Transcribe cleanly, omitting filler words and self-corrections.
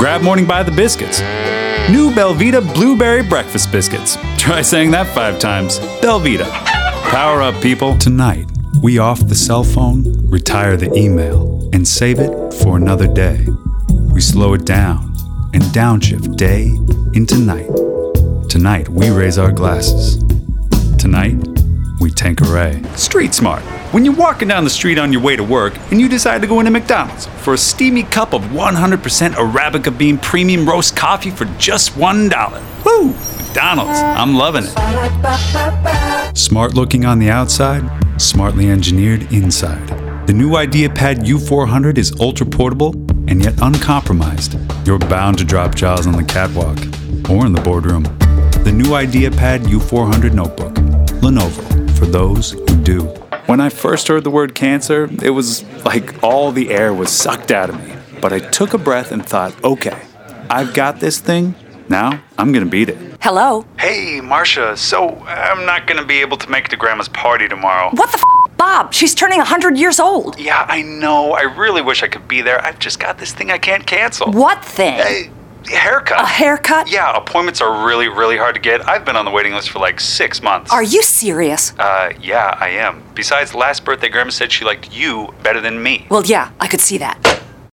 Grab Morning by the Biscuits. New Belvita Blueberry Breakfast Biscuits. Try saying that 5 times. Belvita. Power up, people. Tonight, we off the cell phone, retire the email, and save it for another day. We slow it down and downshift day into night. Tonight, we raise our glasses. Tonight, we Tanqueray. Street smart. When you're walking down the street on your way to work and you decide to go into McDonald's for a steamy cup of 100% Arabica bean premium roast coffee for just $1. Woo! McDonald's. I'm loving it. Smart looking on the outside, smartly engineered inside. The new IdeaPad U400 is ultra portable and yet uncompromised. You're bound to drop jaws on the catwalk or in the boardroom. The new IdeaPad U400 notebook. Lenovo, for those who do. When I first heard the word cancer, it was like all the air was sucked out of me. But I took a breath and thought, okay, I've got this thing. Now I'm gonna beat it. Hello? Hey, Marcia, so I'm not gonna be able to make it to Grandma's party tomorrow. What the Bob? She's turning 100 years old. Yeah, I know. I really wish I could be there. I've just got this thing I can't cancel. What thing? Haircut. A haircut? Yeah, appointments are really, really hard to get. I've been on the waiting list for like 6 months. Are you serious? Yeah, I am. Besides, last birthday, Grandma said she liked you better than me. Well, yeah, I could see that.